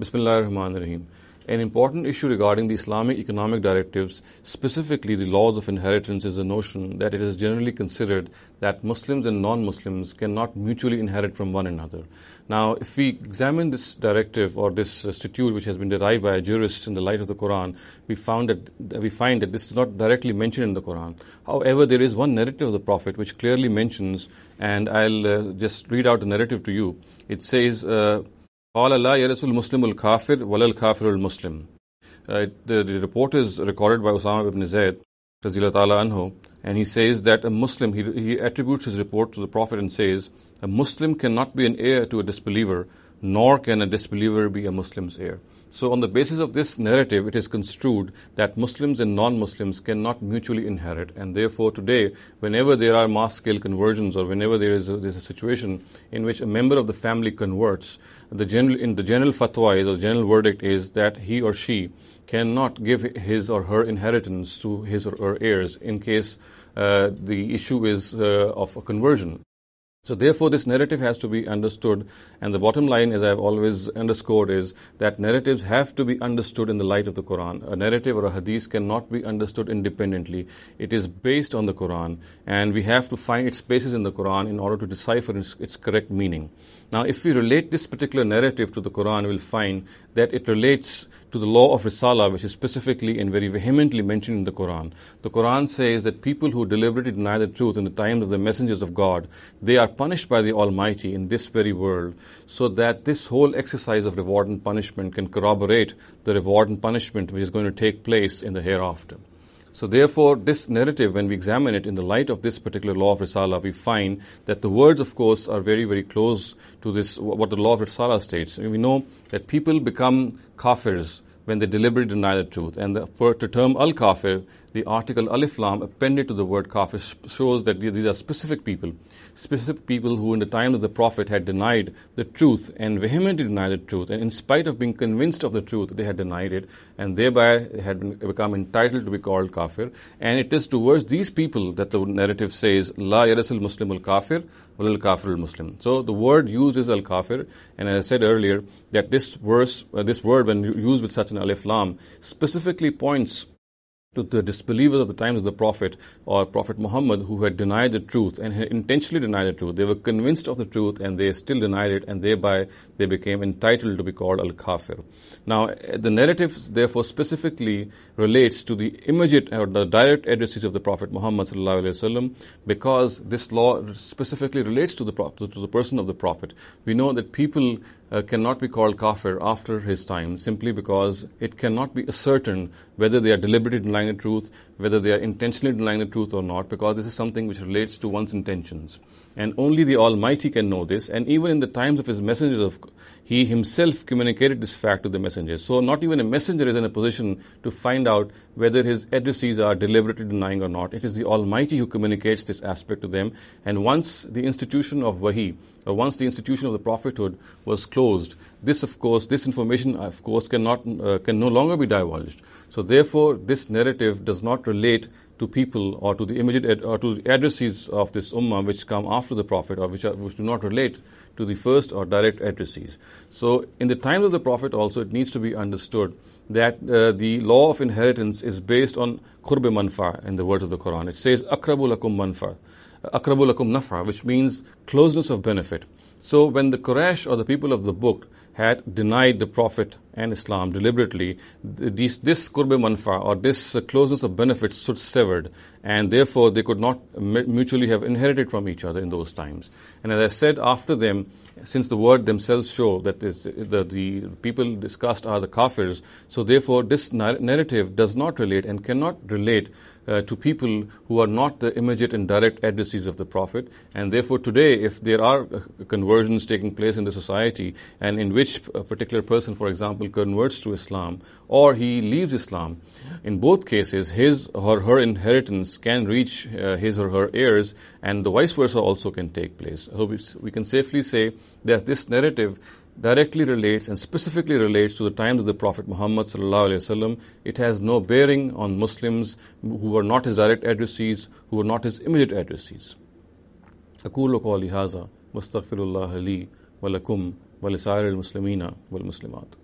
Bismillahir Rahmanir Rahim. An important issue regarding the Islamic economic directives, specifically the laws of inheritance, is the notion that it is generally considered that Muslims and non-Muslims cannot mutually inherit from one another. Now, if we examine this directive or this statute which has been derived by a jurist in the light of the Quran, we find that this is not directly mentioned in the Quran. However, there is one narrative of the Prophet which clearly mentions, and I'll just read out the narrative to you. It says, قال لا يرث المسلم الكافر ولا الكافر المسلم. The report is recorded by Usama ibn Zayd رضي الله تعالى عنه, and he says that a Muslim, he attributes his report to the Prophet and says, a Muslim cannot be an heir to a disbeliever, nor can a disbeliever be a Muslim's heir. So on the basis of this narrative, it is construed that Muslims and non-Muslims cannot mutually inherit, and therefore today, whenever there are mass-scale conversions or whenever there's a situation in which a member of the family converts, the general fatwa is, or general verdict is, that he or she cannot give his or her inheritance to his or her heirs in case the issue is of a conversion. So therefore, this narrative has to be understood, and the bottom line, as I've always underscored, is that narratives have to be understood in the light of the Quran. A narrative or a hadith cannot be understood independently. It is based on the Quran, and we have to find its basis in the Quran in order to decipher its correct meaning. Now, if we relate this particular narrative to the Quran, we'll find that it relates to the law of Risala, which is specifically and very vehemently mentioned in the Quran. The Quran says that people who deliberately deny the truth in the times of the messengers of God, they are punished by the Almighty in this very world, so that this whole exercise of reward and punishment can corroborate the reward and punishment which is going to take place in the hereafter. So therefore, this narrative, when we examine it in the light of this particular law of Risala, we find that the words, of course, are very, very close to this, what the law of Risala states. And we know that people become kafirs when they deliberately deny the truth. And the term al-kafir, the article alif lam appended to the word kafir, shows that these are specific people who in the time of the Prophet had denied the truth and vehemently denied the truth. And in spite of being convinced of the truth, they had denied it, and thereby had become entitled to be called kafir. And it is towards these people that the narrative says, La yarasul muslim al-kafir wal al-kafir al-muslim. So the word used is al-kafir, and as I said earlier, that this word, when used with such an alif lam, specifically points to the disbelievers of the times of the Prophet or Prophet Muhammad, who had denied the truth and had intentionally denied the truth. They were convinced of the truth and they still denied it, and thereby they became entitled to be called al-kafir. Now, the narrative therefore specifically relates to the immediate or the direct addressees of the Prophet Muhammad sallallahu alaihi wasallam, because this law specifically relates to the person of the Prophet. We know that people cannot be called kafir after his time, simply because it cannot be ascertained whether they are deliberately denying the truth, whether they are intentionally denying the truth or not, because this is something which relates to one's intentions. And only the Almighty can know this, and even in the times of his messengers, he himself communicated this fact to the messengers. So not even a messenger is in a position to find out whether his addressees are deliberately denying or not. It is the Almighty who communicates this aspect to them, and once the institution of Wahi, or once the institution of the prophethood was closed, this information can no longer be divulged. So therefore, this narrative does not relate to people or to the immediate or to the addressees of this ummah which come after the Prophet, or which do not relate to the first or direct addressees. So in the time of the Prophet also, it needs to be understood that the law of inheritance is based on qurb manfa in the words of the Quran. It says akrabu lakum manfa, akrabu lakum nafa, which means closeness of benefit. So when the Quraysh or the people of the book had denied the Prophet and Islam deliberately, this qurb manfa, or this closeness of benefits, stood severed, and therefore they could not mutually have inherited from each other in those times. And as I said, after them, since the word themselves show that the people discussed are the kafirs, so therefore this narrative does not relate and cannot relate to people who are not the immediate and direct addressees of the Prophet. And therefore today, if there are conversions taking place in the society, and in which a particular person, for example, converts to Islam, or he leaves Islam, in both cases, his or her inheritance can reach his or her heirs, and the vice versa also can take place. So we can safely say that this narrative directly relates and specifically relates to the times of the Prophet Muhammad sallallahu alaihi wasallam. It has no bearing on Muslims who are not his direct addressees, who are not his immediate addressees. أقول قولي هذا واستغفر الله لي ولكم ولسائر المسلمين والمسلمات.